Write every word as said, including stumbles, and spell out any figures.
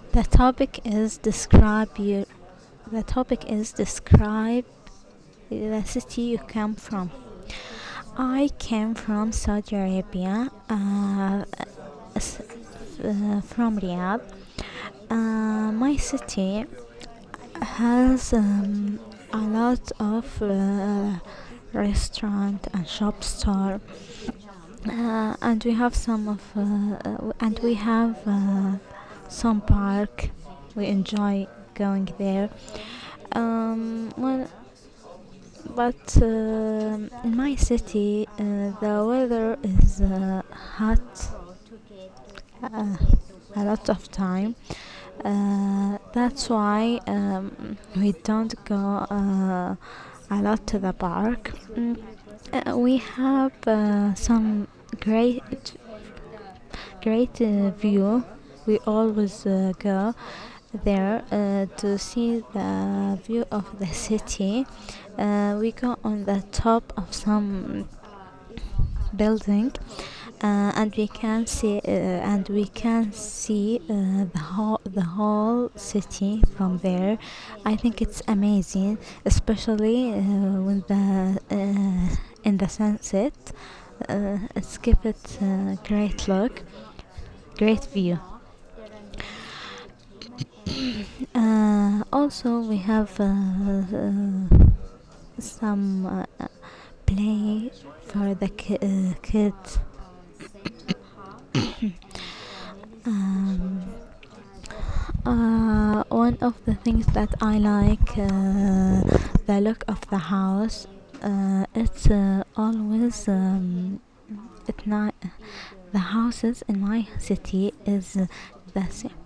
The topic is describe your. The topic is describe the city you come from. I came from Saudi Arabia, uh, s- uh, from Riyadh. Uh, my city has um, a lot of uh, restaurant and shop store, uh, and we have some of, uh, uh, and we have uh, some park. We enjoy going there. Um, well, but um in my city, uh, the weather is uh, hot uh, a lot of time. Uh, that's why um, we don't go uh, a lot to the park. Mm, uh, we have uh, some great, great uh, view. We always uh, go there uh, to see the view of the city. Uh, we go on the top of some building, uh, and we can see uh, and we can see uh, the whole the whole city from there. I think it's amazing, especially uh, when the uh, in the sunset. Uh, it's give it a great look, great view. Uh, also, we have uh, uh, some uh, uh, play for the ki- uh, kids. um, Uh, one of the things that I like, uh, the look of the house. Uh, it's uh, always um, at night. The houses in my city is uh, the same.